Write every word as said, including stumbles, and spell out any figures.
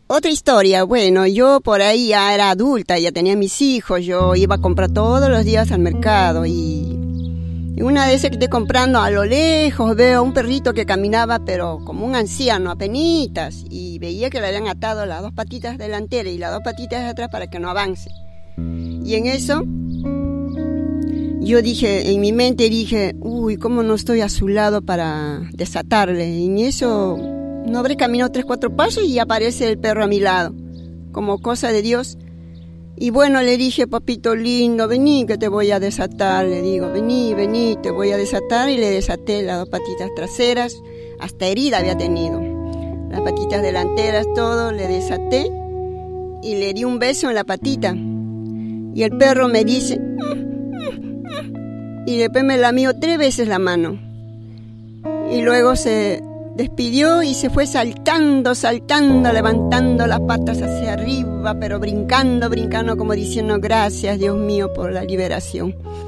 Otra historia, bueno, yo por ahí ya era adulta, ya tenía mis hijos, yo iba a comprar todos los días al mercado y, y una vez que estoy comprando a lo lejos veo un perrito que caminaba pero como un anciano, apenitas, y veía que le habían atado las dos patitas delanteras y las dos patitas de atrás para que no avance. Y en eso, yo dije, en mi mente dije, uy, ¿cómo no estoy a su lado para desatarle? Y en eso no habré caminado tres, cuatro pasos y aparece el perro a mi lado, como cosa de Dios. Y bueno, le dije, papito lindo, vení que te voy a desatar, le digo, vení, vení, te voy a desatar. Y le desaté las dos patitas traseras, hasta herida había tenido. Las patitas delanteras, todo, le desaté y le di un beso en la patita. Y el perro me dice, y después me lamió tres veces la mano. Y luego se despidió y se fue saltando, saltando, levantando las patas hacia arriba, pero brincando, brincando, como diciendo gracias, Dios mío, por la liberación.